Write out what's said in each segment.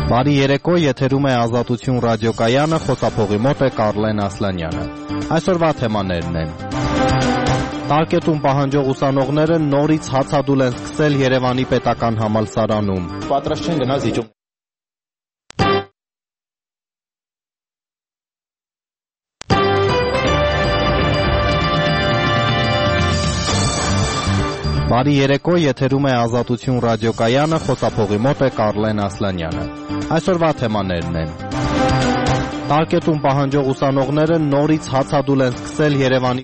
Բարի երեկո, եթերում է Ազատություն ռադիոկայանը, խոսափողի մոտ է Կարլեն Ասլանյանը։ Այսօրվա թեմաներն են. Տարկետում պահանջող ուսանողները նորից հացադուլ են սկսել Երևանի պետական համալսարանում։ Պատրաստ չեն գնալ զիջում։ Բարի երեկո, եթերում է Ազատություն ռադիոկայանը, խոսափողի մոտ է Կարլեն Ասլանյանը։ Այսօրվա թեմաներն են. Տարկետում պահանջող ուսանողները նորից հացադուլ են սկսել Երևանի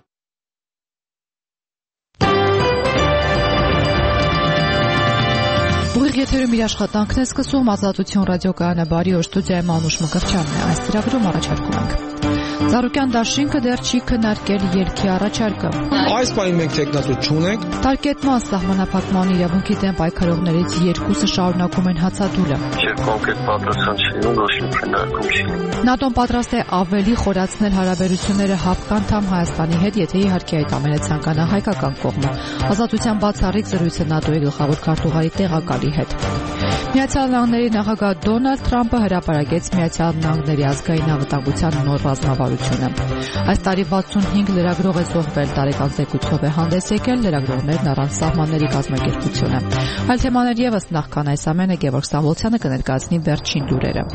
Ուղիղ եթերում իր աշխատանքն է սկսում Ազատություն ռադիոկայանը, բարի օր, ստուդիայում Անուշ Մկրտչյանն է։ Այս ծրագրում առաջարկում ենք. Ծառուկյան դաշինքը դեռ չի քննարկել ելքի առաջարկը։ Այս պահին մենք տեխնացու չունենք։ Տարկետման սահմանափակման իրավունքի դեմ պայքարողներից երկուսը շարունակում են հացադուլը։ Կոնկրետ պատասխան չի լինում, ոչ մի քննարկում չի լինում։ ՆԱՏՕ-ն պատրաստ է ավելի խորացնել հարաբերությունները հապկանդամ Հայաստանի հետ, եթե իհարկե այդ ամենը ցանկանա հայկական կողմը։ Ազատության բացառիկ զրույցը ՆԱՏՕ-ի գլխավոր քարտուղարի տեղակալի հետ։ Միացյալ Նահանգների նախագահ Դոնալդ Թրամփը հրապարակեց Միացյալ Նահանգների ազգային անվտանգության նոր ռազմավարությունը։ Այս տարի 65 լրագրող է զոհվել, տարեկան զեկույցով է հանդես եկել լրագրողներն առանց սահմանների կազմակերպությունը։ Այլ թեմաներ ևս նախքան այս ամենը Գևորգ Սամվելցյանը կներկայացնի վերջին լուրերը։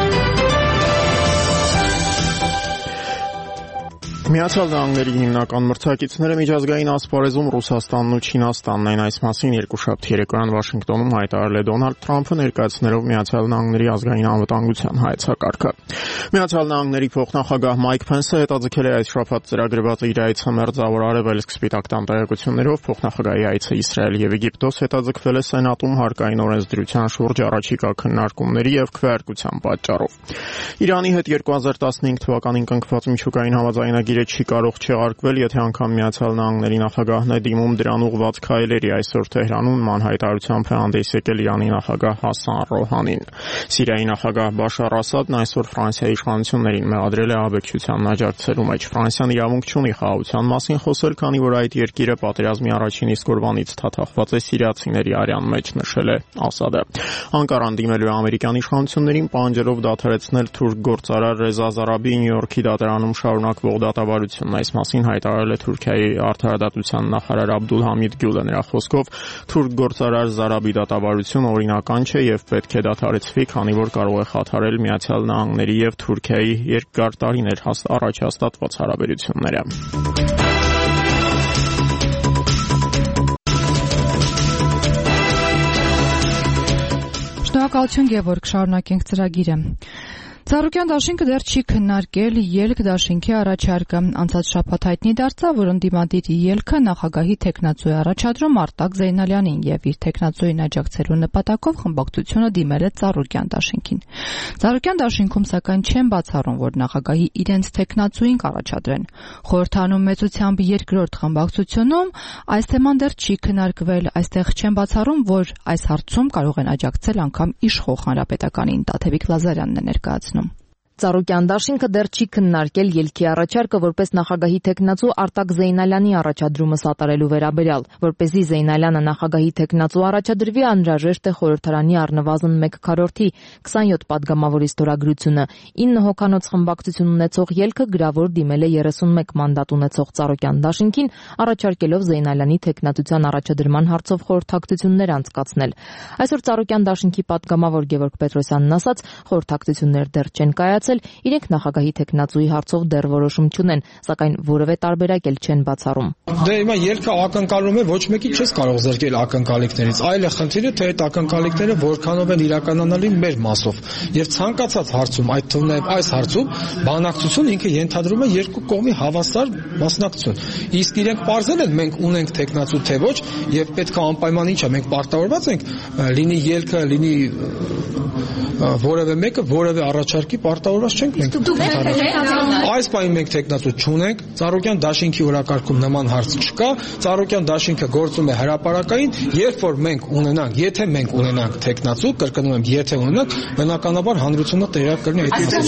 Միացյալ Նահանգների հիմնական մրցակիցները միջազգային ասպարեզում Ռուսաստանն ու Չինաստանն են, այս մասին երկուշաբթի երեկոյան Վաշինգտոնում հայտարարել է Դոնալդ Թրամփը, ներկայացնելով Միացյալ Նահանգների ազգային անվտանգության հայեցակարգը։ Միացյալ Նահանգների փոխնախագահ Մայք Փենսը հետաձգել է այս շաբաթ ծրագրված իր այցը Մերձավոր Արևելք Սպիտակ տան տեղեկություններով, փոխնախագահի այցը Իսրայել եւ Եգիպտոս հետաձգվել է Սենատում հարկային օրենսդրության շուրջ առաջիկա քննարկումների եւ քվեարկության պատճառով։ Իրանի հետ 2015 թվականին կնքված միջուկային համաձայնագիրը չի կարող չեղարկվել, եթե անգամ Միացյալ Նահանգների նախագահն է դիմում դրան ուղղված քայլերի։ Այսօր Թեհրանում նման հայտարարությամբ է հանդես եկել Իրանի նախագահ Հասան Ռոհանին։ Սիրիայի նախագահ Բաշար Ասադն այսօր Ֆրանսիայի իշխանություններին մեղադրել է ահաբեկչությանն աջակցելու մեջ։ Ֆրանսիան իրավունք չունի խաղաղության մասին խոսել, քանի որ այդ երկիրը պատերազմի առաջին իսկ օրվանից թաթախված է սիրիացիների արյան մեջ, նշել է Ասադը։ Անկարան դիմելու է ամերիկյան իշխանություններին, պահանջելով դադարեցնել թուրք գործարար Ռեզա Զարաբի Նյու Յորքի դատարանում շարունակվող դատավարությունն։ Այս մասին հայտարարել է Թուրքիայի արդարադատության նախարար Աբդուլհամիդ Գյուլը։ Նրա խոսքով թուրք գործարար Զարաբի դատավարությունը օրինական չէ եւ պետք է դադարեցվի, քանի որ կարող է խաթարել Միացյալ Նահանգների եւ Թուրքիայի երկար տարիներ առաջ հաստատված հարաբերությունները։ Շնորհակալություն Գևորգ, շարունակենք ծրագիրը։ Ծառուկյան դաշինքը դեռ չի քննարկել ելք դաշինքի առաջարկը։ Անցած շաբաթ հայտնի դարձավ, որ ընդդիմադիր ելքը նախագահի թեկնածու է առաջադրում Արտակ Զեյնալյանին եւ իր թեկնածուին աջակցելու նպատակով խմբակցությունը դիմել է Ծառուկյան դաշինքին։ Ծառուկյան դաշինքում սակայն չեն բացառում, որ նախագահի իրենց թեկնածուին կառաջադրեն։ Խորհրդանում մեծությամբ երկրորդ խմբակցությունում այս թեման դեռ չի քննարկվել, այստեղ չեն բացառում, որ այս հարցում կարող են աջակցել անգամ իշխող հանրապետականին։ Տաթևիկ Լազարյանն է ներկայացնում։ Ծառուկյան դաշինքը դեռ չի քննարկել ելքի առաջարկը որպես նախագահի թեկնածու Արտակ Զեյնալյանի առաջադրումը սատարելու վերաբերյալ, որպեսզի Զեյնալյանը նախագահի թեկնածու առաջադրվի, անհրաժեշտ է խորհրդարանի առնվազն 1/4-ի 27 падգամավորի ստորագրությունը։ 9 հոգանոց խմբակցություն ունեցող ելքը գրավոր դիմել է 31 մանդատ ունեցող Ծառուկյան դաշինքին, առաջարկելով Զեյնալյանի թեկնածության առաջադրման հարցով խորհրդակցություններ անցկացնել։ Այսօր Ծառուկյան դաշինքի падգամավոր Գևորգ Պետրոսյանն ասաց, խորհրդակցություններ դեռ չեն կայացել, իրենք նախագահի թեկնածուի հարցով դեռ որոշում չունեն, սակայն որևէ տարբերակ էլ չեն բացառում։ Դե հիմա ելքը ակնկալում է, ոչ մեկի չես կարող զրկել ակնկալիքներից, այլ է խնդիրը, թե այդ ակնկալիքները որքանով են իրականանալի մեր մասով։ Եվ ցանկացած հարցում, այդ թվում է այս հարցում, բանակցություն ինքը ենթադրում է երկու կողմի հավասար մասնակցություն։ Իսկ իրենք պարզել են, մենք ունենք թեկնածու թե ոչ, եւ պետք է անպայման ինչա, մենք պարտավորված ենք լինի ելքը, լինի որևէ մեկը որևէ առաջարկի պարտավորված չենք մենք։ Այս պահին մենք թեկնածու չունենք, Ծառուկյան դաշինքի օրակարգում նման հարց չկա, Ծառուկյան դաշինքը գործում է հրապարակային, երբ որ մենք ունենանք, եթե մենք ունենանք թեկնածու, կրկնում եմ, եթե ունենանք, բնականաբար հանրությունը տեղյակ կլինի այդ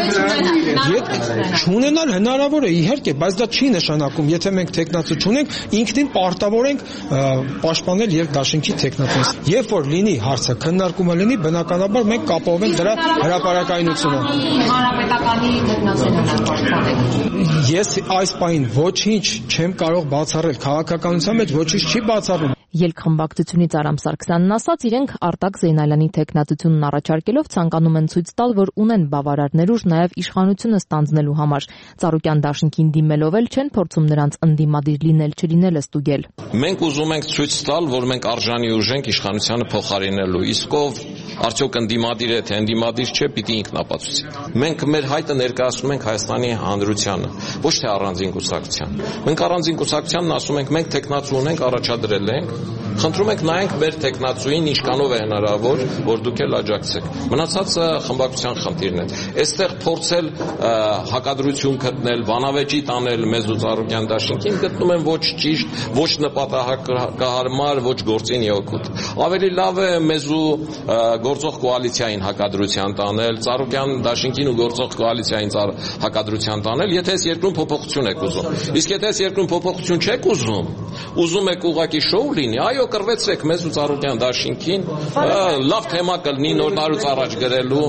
մասին։ Չունենալ հնարավոր է, իհարկե, բայց դա չի նշանակում, եթե մենք թեկնածու չունենք, ինքնին պարտավոր ենք պաշտպանել երկդաշինքի թեկնածուին։ Երբ որ լինի հարցը քննարկումը լինի, բնականաբար մենք ապահովենք դրա հրապարակայնությունը։ Հանրապետականի թեկնածուներն Ես այս պահին ոչինչ չեմ կարող բացառել, քաղաքականության մեջ ոչինչ չի բացառվում։ Ելքխմբակցությունից Արամ Սարգսյանն ասաց, իրենք Արտակ Զեյնալյանի թեկնածությունն առաջարկելով ցանկանում են ցույց տալ, որ ունեն բավարար ներուժ նաև իշխանությունը ստանձնելու համար։ Ծառուկյան դաշինքին դիմելով էլ չեն փորձում նրանց ընդդիմադիր լինել-չլինելը ստուգել։ Մենք ուզում ենք ցույց տալ, որ մենք արժանի ուժ ենք իշխանությանը փոխարինելու, իսկ ով արդյոք ընդդիմադիր է, թե ընդդիմադիր չէ, պիտի ինքն ապացուցի։ Մենք մեր հայտը ներկայացնում ենք Հայաստանի հանրությանը, ոչ թե առանձին կուսակցության։ Մենք առանձին կուսակցությանն ասում ենք, մենք տեխնացու ունենք, առաջադրել ենք, խնդրում ենք նայենք մեր տեխնացուին ինչքանով է հնարավոր, որ դուք էլ աջակցեք։ Մնացածը խմբակցության խնդիրն է։ Այստեղ փորձել հակադրություն գտնել, բանավեճի տանել մեզ ու Ծառուկյան դաշինքին գտնում են ոչ ճիշտ, ոչ նպատակահարմար, ոչ գործին օգուտ։ Ավելի լավ է մեզ ու գործող կոալիցիային հակադրության տանել, Ծառուկյան դաշինքին ու գործող կոալիցիային հակադրության տանել, եթե այս երկրում փոփոխություն եք ուզում։ Իսկ եթե այս երկրում փոփոխություն չեք ուզում եք ուղղակի շոու լինի, այո, կռվեցրեք մեզ ու Ծառուկյան դաշինքին, լավ թեմա կլինի նոր տարուց առաջ գրելու։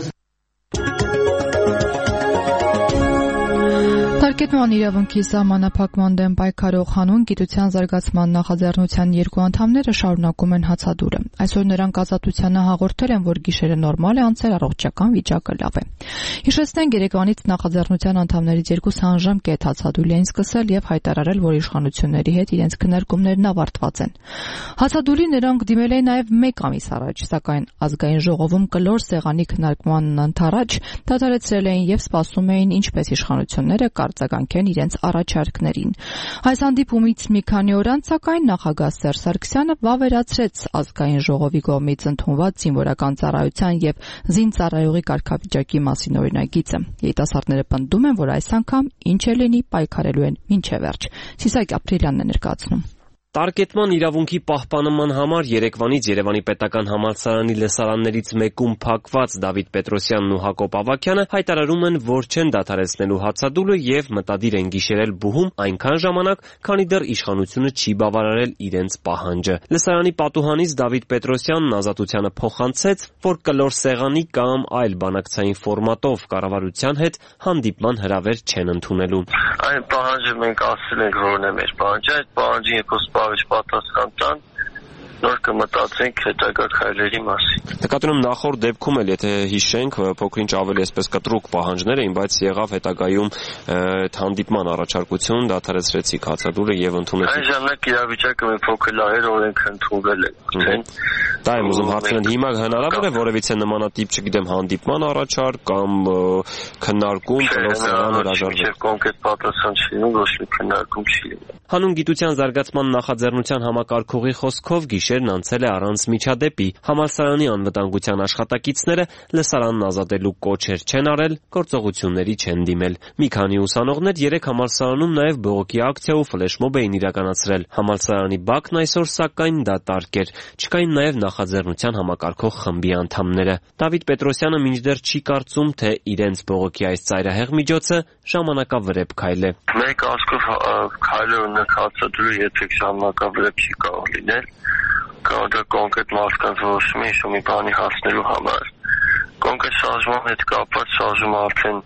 Տարկետման իրավունքի սահմանափակման դեմ պայքարող հանուն գիտության զարգացման նախաձեռնության երկու անդամները շարունակում են հացադուլը։ Այսօր նրանք ազատությանը հաղորդել են, որ գիշերը նորմալ է անցել, առողջական վիճակը լավ է։ Հիշեցնենք, Երևանից նախաձեռնության անդամներից երկուսը անժամկետ հացադուլ էին սկսել եւ հայտարարել, որ իշխանությունների հետ իրենց քննարկումներն ավարտված են։ Հացադուլի նրանք դիմել էին նաեւ 1 ամիս առաջ, սակայն ազգային ժողովում կլոր սեղանի քննարկմանն ընդառաջ դադարեցրել էին եւ սպասում էին, ինչպես իշխանությունները արձագանքեն իրենց առաջարկներին։ Այս հանդիպումից մի քանի օր անց, սակայն նախագահ Սերժ Սարգսյանը վավերացրեց ազգային ժողովի կողմից ընդունված զինվորական ծառայության եւ զինծառայողի կարգավիճակի մասին օրինագիծը։ Երիտասարդները պնդում են, որ այս անգամ ինչ է լինի, պայքարելու են մինչև վերջ։ Սիսակ Ապրիլյանն է ներկայացնում։ Տարկետման իրավունքի պահպանման համար Երևանից Երևանի պետական համալսարանի լսարաններից մեկում փակված Դավիթ Պետրոսյանն ու Հակոբ Ավագյանը հայտարարում են, որ չեն դադարեցնելու հացադուլը եւ մտադիր են գիշերել բուհում այնքան ժամանակ, քանի դեռ իշխանությունը չի բավարարել իրենց պահանջը։ Լսարանի պատուհանից Դավիթ Պետրոսյանն ազատությանը փոխանցեց, որ կլոր սեղանի կամ այլ բանակցային ֆորմատով կառավարության հետ հանդիպման հրավեր չեն ընդունելու։ Այն պահանջը մենք ասել ենք, որն է մեր պահանջը, այդ պահանջի Ավելի պատասխան տան, նոր կմտածենք հետագա քայլերի մասին։ Նկատում եմ նախորդ դեպքում էլ, եթե հիշենք, փոքր-ինչ ավելի այսպես կտրուկ պահանջներ էին, բայց եղավ հետագայում հանդիպման առաջարկություն, դադարեցրեցիք հացադուլը եւ ընդունեցիք։ Այն ժամանակ իրավիճակը մի փոքր լավ էր, օրենքը ընդունվել էր, արդեն։ Դա եմ ուզում հարցնել, հիմա հնարավոր է որևիցե նմանատիպ, չգիտեմ, հանդիպման առաջարկ կամ քննարկում, կլոսարան հրաժարվել։ Կոնկրետ պատասխան չի լինում, ոչ մի քննարկում չի լինում։ Հանուն գիտության զարգացման նախաձեռնության համակարգողի խոսքով գիշերն անցել է առանց միջադեպի։ Համալսարանի անվտանգության աշխատակիցները լսարանն ազատելու կոչեր չեն արել, գործողությունների չեն դիմել։ Մի քանի ուսանողներ երեք համալսարանում նաև բողոքի ակցիա ու ֆլեշմոբ էին իրականացրել։ Համալսարանի բակն այսօր սակայն դատարկ էր։ Չկային նաև նախաձեռնության համակարգող խմբի անդամները։ Դավիթ Պետրոսյանը մինչդեռ չի կարծում, թե իրենց բողոքի այս ծայրահեղ միջոցը ժամանակավրեպ քայլ է։ Մեր կարծիքով քայլը նկատելը երբեք ժամանակավրեպ չի կարող լինել։ Կարող դա կոնկրետ մարդկանց որոշում է ինչ-որ մի բանի հասնելու համար։ Կոնկրետ շարժման հետ կապված շարժումը արդեն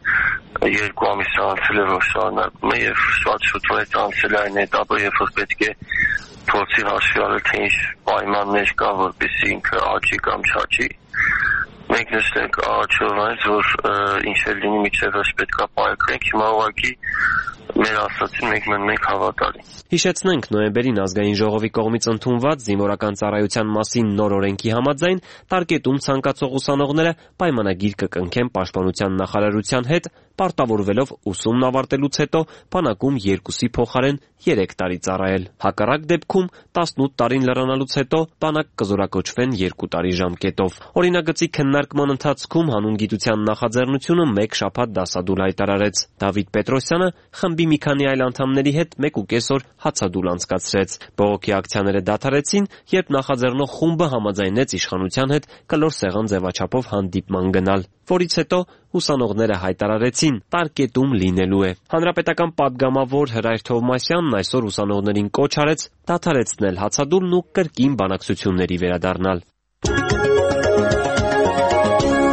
2 ամիս անցել է, որ շարունակում է եւ շատ շուտ անցել է այն этаպը, երբ որ պետք է փորձի հաշվի առնել, թե ինչ պայմաններ կա, որպեսզի ինքը աճի կամ չաճի։ Մենք նշենք առաջովանից, որ ինչ էլ լինի միջև վերջ պետք է պայքարենք, հիմա ուղղակի մեր ասացին մենք հավատալի։ Հիշեցնենք, նոյեմբերին ազգային ժողովի կողմից ընդունված զինվորական ծառայության մասին նոր օրենքի համաձայն տարկետում ցանկացող ուսանողները պայմանագիր կկնքեն պաշտպանության նախարարության հետ, պարտավորվելով ուսումն ավարտելուց հետո բանակում 2-ի փոխարեն 3 տարի ծառայել։ Հակառակ դեպքում 18 տարին լրանալուց հետո բանակ կզորակոչվեն 2 տարի ժամկետով։ Օրինագծի քննարկման ընթացքում հանուն գիտության նախաձեռնությունը 1 շաբաթ դասադուլ հայտարարեց։ Դավիթ Պետրոսյանը խմբի մի քանի այլ անդամների հետ 1.5 օր հացադուլ անցկացրեց։ Բողոքի ակցիաները դադարեցին, երբ նախաձեռնող խումբը համաձայնեց իշխանության հետ կլոր սեղան ձևաչափով հանդիպման գնալ, որից հետո ուսանողները հայտարարեցին տարկետում լինելու է։ Հանրապետական падգամավոր Հրայր Թովմասյանն այսօր ուսանողներին կոչ արեց դադարեցնել հացադուլն ու կրկին բանակցությունների վերադառնալ։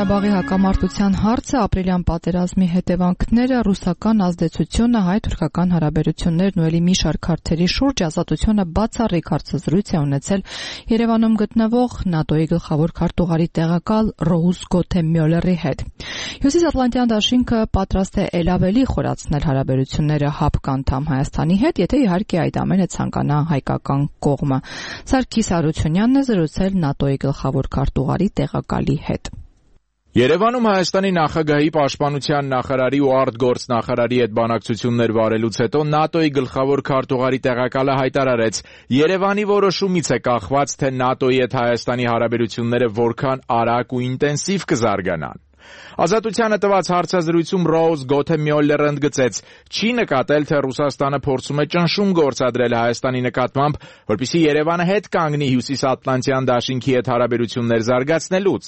Ղարաբաղի հակամարտության հարցը, ապրիլյան պատերազմի հետևանքները, ռուսական ազդեցությունը, հայ-թուրքական հարաբերություններն ու ելի մի շարք հարցերի շուրջ ազատությունը բացառիկ հարցազրույց է ունեցել Երևանում գտնվող ՆԱՏՕ-ի գլխավոր քարտուղարի տեղակալ Ռոուզ Գոթեմյոլերի հետ։ Հյուսիսատլանտյան դաշինքը պատրաստ է ել ավելի խորացնել հարաբերությունները ՀԱՊԿ անդամ Հայաստանի հետ, եթե իհարկե այդ ամենը ցանկանա հայկական կողմը։ Սարգիս Հարությունյանն է զրուցել ՆԱՏՕ-ի գլխավոր քարտուղարի տեղակալի հետ։ Երևանում Հայաստանի նախագահի պաշտպանության նախարարի ու արտգործնախարարի հետ բանակցություններ վարելուց հետո ՆԱՏՕ-ի գլխավոր քարտուղարի տեղակալը հայտարարեց. Երևանի որոշումից է կախված, թե ՆԱՏՕ-ի հետ Հայաստանի հարաբերությունները որքան արագ ու ինտենսիվ կզարգանան։ Ազատությանը տված հարցազրույցում Ռոուզ Գոթեմյոլերը ընդգծեց. չի նկատել, թե Ռուսաստանը փորձում է ճնշում գործադրել Հայաստանի նկատմամբ, որպեսզի Երևանը հետ կանգնի Հյուսիսատլանտյան դաշինքի հետ հարաբերություններ զարգացնելուց։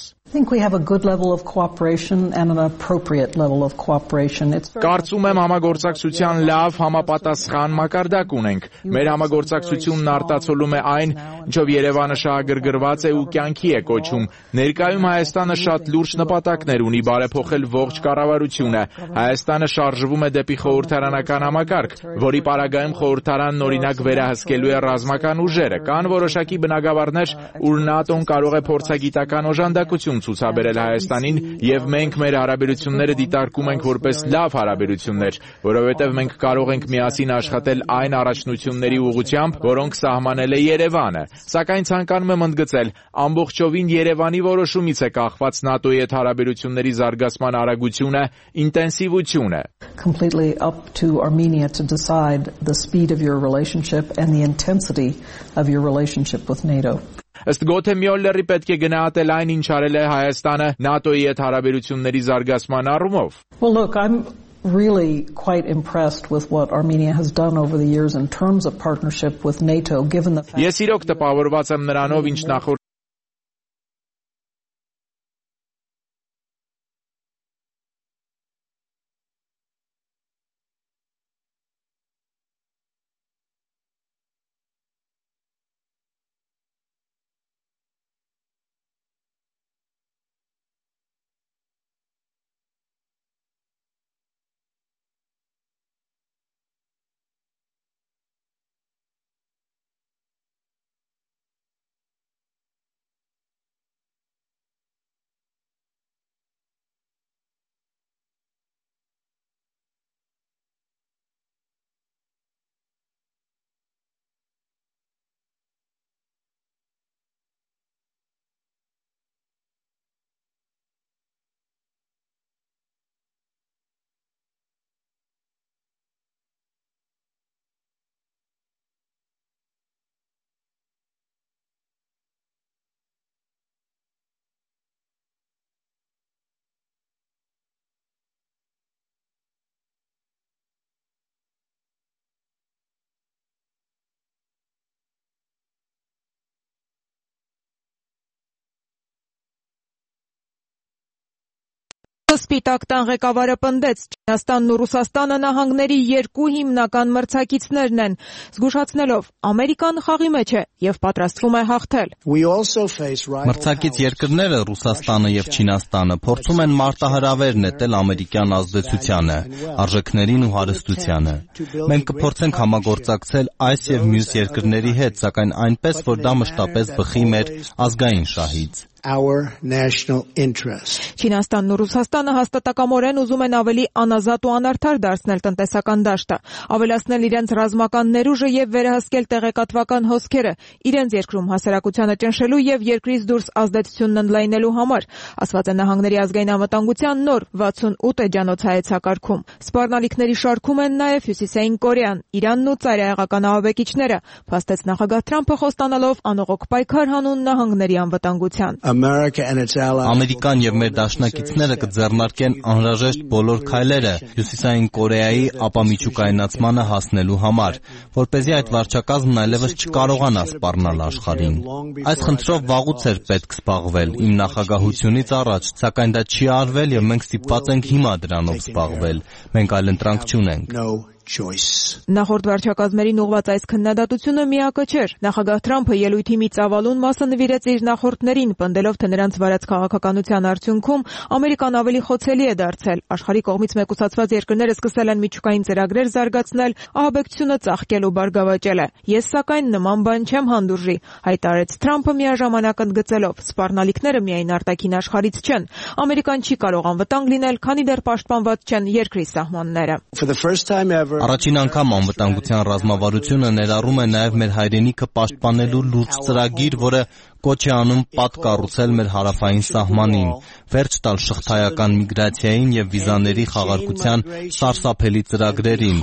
Կարծում եմ համագործակցության լավ համապատասխան մակարդակ ունենք։ Մեր համագործակցությունն արտացոլում է այն, ինչով Երևանը շահագրգռված է ու կյանքի է կոչում։ Ներկայում Հայաստանը շատ լուրջ նպատակներ ունի բարեփոխել ողջ կառավարությունը։ Հայաստանը շարժվում է դեպի խորհրդարանական համակարգ, որի պարագայում խորհրդարանն օրինակ վերահսկելու է ռազմական ուժերը։ Կան որոշակի բնագավառներ, ուր ՆԱՏՕ-ն կարող է փորձագիտական օժանդակություն ցուցաբերել Հայաստանին, եւ մենք մեր հարաբերությունները դիտարկում ենք որպես լավ հարաբերություններ, որովհետեւ մենք կարող ենք միասին աշխատել այն առաջնությունների ուղղությամբ, որոնք սահմանել է Երևանը։ Սակայն ցանկանում եմ ընդգծել, ամբողջովին Երևանի որոշումից է կախված ՆԱՏՕ-ի հետ հարաբերությունների զարգացման արագությունը, ինտենսիվությունը։ Completely up to Armenia to decide the speed of your relationship and the intensity of your relationship with NATO. Ըստ Գոթեմյոլերի պետք է գնահատել այն, ինչ արել է Հայաստանը ՆԱՏՕ-ի հետ հարաբերությունների զարգացման առումով։ Well, look, I'm really quite impressed with what Armenia has done over the years in terms of partnership with NATO, given the fact. Ես իրոք տպավորված եմ նրանով, ինչ նախորդ Սպիտակ տան ղեկավարը պնդեց, Չինաստանն ու Ռուսաստանը նահանգների երկու հիմնական մրցակիցներն են, զգուշացնելով Ամերիկան խաղի մեջ է եւ պատրաստվում է հաղթել։ Մրցակից երկրները Ռուսաստանը եւ Չինաստանը փորձում են մարտահրավեր նետել ամերիկյան ազդեցությանը, արժեքներին ու հարստությանը։ Մենք կփորձենք համագործակցել այս եւ մյուս երկրների հետ, սակայն այնպես, որ դա մշտապես բխի մեր ազգային շահից։ Our national interest. Չինաստանն ու Ռուսաստանը հաստատակամորեն ուզում են ավելի անազատ ու անարդար դարձնել տնտեսական դաշտը, ավելացնել իրենց ռազմական ներուժը եւ վերահսկել տեղեկատվական հոսքերը, իրենց երկրում հասարակությանը ճնշելու եւ երկրից դուրս ազդեցությունն ընդլայնելու համար, ասված է Նահանգների ազգային անվտանգության նոր 68 էջանոց հայեցակարգում։ Սպառնալիքների շարքում են նաեւ Հյուսիսային Կորեան, Իրանն ու ծայրահեղական ահաբեկիչները, փաստեց նախագահ Թրամփը խոստանալով անողոք պայքար հանուն Նահանգների անվտանգության։ Ամերիկան եւ մեր դաշնակիցները կձեռնարկեն անհրաժեշտ բոլոր քայլերը Հյուսիսային Կորեայի ապամիջուկայնացմանը հասնելու համար, որպեսզի այդ վարչակազմն այլևս չկարողանա սպառնալ աշխարհին։ Այս խնդրով վաղուց էր պետք զբաղվել իմ նախագահությունից առաջ, սակայն դա չի արվել եւ մենք ստիպված ենք հիմա դրանով զբաղվել։ Մենք այլ ընտրանք չունենք։ choice. Նախորդ վարչակազմերին ուղղված այս քննադատությունը միակը չէր։ Նախագահ Թրամփը ելույթի մի ծավալուն մասը նվիրեց իր նախորդներին, պնդելով, թե նրանց վարած քաղաքականության արդյունքում Ամերիկան ավելի խոցելի է դարձել։ Աշխարհի կողմից մեկուսացված երկրները սկսել են միջուկային ծրագրեր զարգացնել, ահաբեկչությունը ծաղկել ու բարգավաճել է։ Ես սակայն նման բան չեմ հանդուրժի, հայտարարեց Թրամփը միաժամանակ ընդգծելով. սպառնալիքները միայն արտաքին աշխարհից չեն։ Ամերիկան չի կարող անվտանգ լինել, քանի դեռ պաշտպանված չեն երկրի սահմանները։ Առաջին անգամ անվտանգության ռազմավարությունը ներառում է նաև մեր հայրենիքը պաշտպանելու լուրջ ծրագիր, որը կոչ է անում պատ կառուցել մեր հարավային սահմանին, վերջ տալ շղթայական միգրացիային եւ վիզաների խաղարկության սարսափելի ծրագրերին։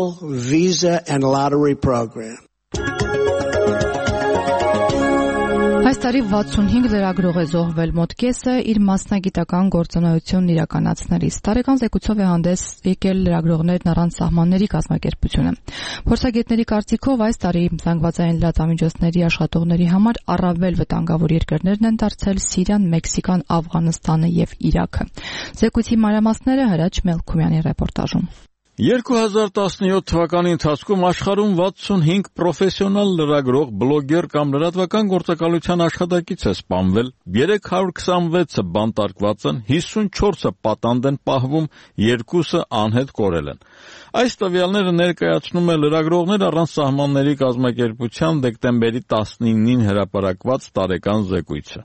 Այս տարի 65 լրագրող է զոհվել, մոտ կեսը իր մասնագիտական գործունեությունն իրականացնելիս։ Տարեկան զեկույցով է հանդես եկել լրագրողներն առանց սահմանների կազմակերպությունը։ Փորձագետների կարծիքով այս տարի զանգվածային լրատվամիջոցների աշխատողների համար առավել վտանգավոր երկրներն են դարձել Սիրիան, Մեքսիկան, Աֆղանստանը եւ Իրաքը։ Զեկույցի մանրամասները Հրաչ Մելքումյանի ռեպորտաժում։ 2017 թվականի ընթացքում աշխարհում 65 պրոֆեսիոնալ լրագրող, բլոգեր կամ լրատվական գործակալության աշխատակից է սպանվել, 326-ը բանտարկված են, 54-ը պատանդ են պահվում, 2-ը անհետ կորել են։ Այս տվյալները ներկայացնում է Լրագրողներ առանց սահմանների կազմակերպության դեկտեմբերի 19-ին հրապարակված տարեկան զեկույցը։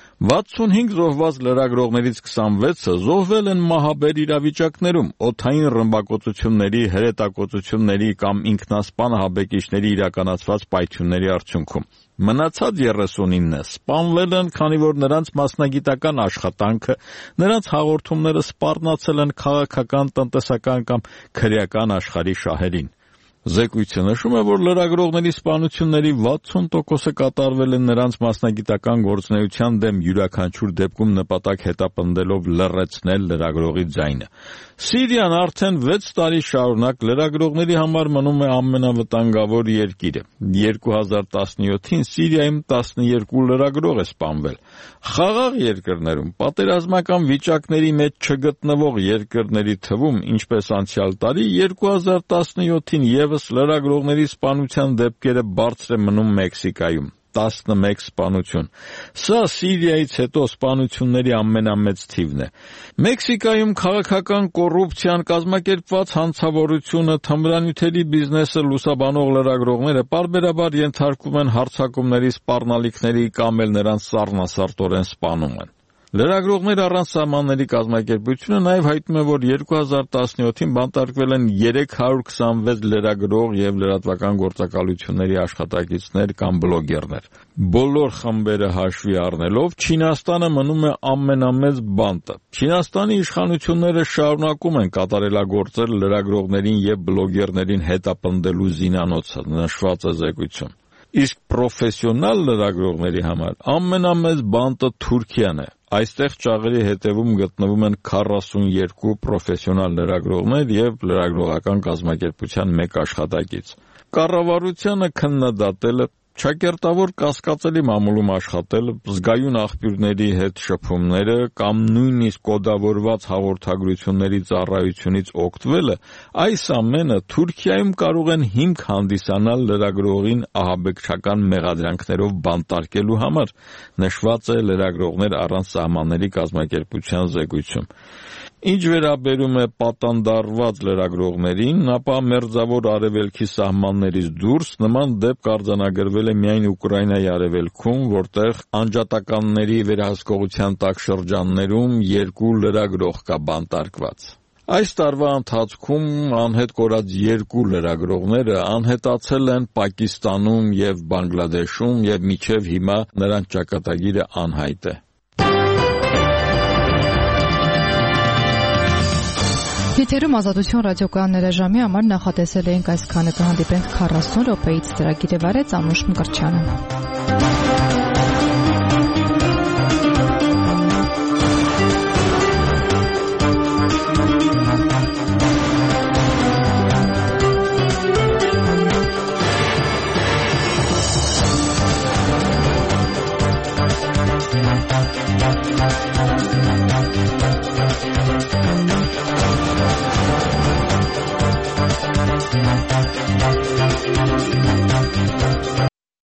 65 զոհված լրագրողներից 26-ը զոհվել են մահաբեր իրավիճակներում, օդային ռմբակոծությունների, հրետակոծությունների կամ ինքնասպան ահաբեկիչների իրականացված պայթյունների արդյունքում։ Մնացած 39-ը սպանվել են, քանի որ նրանց մասնագիտական աշխատանքը, նրանց հաղորդումները սպառնացել են քաղաքական, տնտեսական կամ քրեական աշխարհի շահերին։ Զեկույցը նշում է, որ լրագրողների սպանությունների 60%-ը կատարվել են նրանց մասնագիտական գործունեության դեմ յուրաքանչյուր դեպքում նպատակ հետապնդելով լռեցնել լրագրողի ձայնը։ Սիրիան արդեն 6 տարի շարունակ լրագրողների համար մնում է ամենավտանգավոր երկիրը։ 2017-ին Սիրիայում 12 լրագրող է սպանվել։ Խաղաղ երկրներում պատերազմական վիճակների մեջ չգտնվող երկրների թվում, ինչպես անցյալ տարի, 2017-ին եւս լրագրողների սպանության դեպքերը բարձր է մնում Մեքսիկայում։ 11 սպանություն։ Սա Սիրիայից հետո սպանությունների ամենամեծ թիվն է։ Մեքսիկայում քաղաքական կոռուպցիան, կազմակերպված հանցավորությունը, թմրանյութերի բիզնեսը լուսաբանող լրագրողները պարբերաբար ենթարկվում են հարձակումների, սպառնալիքների կամ էլ նրանց սառնասարտորեն սպանում են։ Լրագրողներ առանց սահմանների կազմակերպությունը նաև հայտնում է, որ 2017-ին բանտարկվել են 326 լրագրող եւ լրատվական գործակալությունների աշխատակիցներ կամ բլոգերներ։ Բոլոր խմբերը հաշվի առնելով, Չինաստանը մնում է ամենամեծ բանտը։ Չինաստանի իշխանությունները շարունակում են կատարելագործել լրագրողներին եւ բլոգերներին հետապնդելու զինանոցը, նշված է զեկույցում։ Իսկ պրոֆեսիոնալ լրագրողների համար ամենամեծ բանտը Թուրքիան է։ Այստեղ ճաղերի հետևում գտնվում են 42 պրոֆեսիոնալ լրագրողներ եւ լրագրողական կազմակերպության 1 աշխատակից։ Կառավարությանը քննադատել է չակերտավոր կասկածելի մամուլում աշխատել, զգայուն աղբյուրների հետ շփումները կամ նույնիսկ կոդավորված հաղորդագրությունների ծառայությունից օգտվելը, այս ամենը Թուրքիայում կարող են հիմք հանդիսանալ լրագրողին ահաբեկչական մեղադրանքներով բանտարկելու համար, նշված է Լրագրողներ առանց սահմանների կազմակերպության զեկույցում։ Ինչ վերաբերում է պատանդարված լրագրողներին, ապա Մերձավոր Արևելքի սահմաններից դուրս նման դեպք արձանագրվել է միայն Ուկրաինայի արևելքում, որտեղ անջատականների վերահսկողության տակ շրջաններում 2 լրագրող կա բանտարկված։ Այս տարվա ընթացքում անհետ կորած 2 լրագրողները անհետացել են Պակիստանում եւ Բանգլադեշում եւ մինչեւ հիմա նրանց ճակատագիրը անհայտ է։ Եթերում Ազատություն ռադիոկայանները ժամի համար նախատեսել էինք այսքանը, կհանդիպենք 40 րոպեից ծրագիրը վարեց Անուշ Մկրտչյանը։